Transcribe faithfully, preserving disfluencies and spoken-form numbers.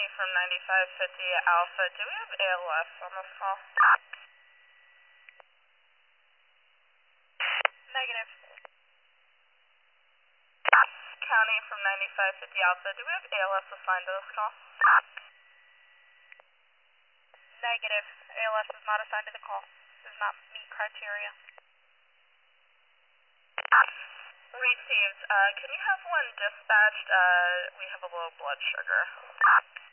County from ninety-five fifty Alpha. Do we have A L S on this call? Negative. County from ninety-five fifty Alpha. Do we have A L S assigned to this call? Negative. A L S is not assigned to the call. Does not meet criteria. Received. Uh, can you have one dispatched? Uh, we have a low blood sugar.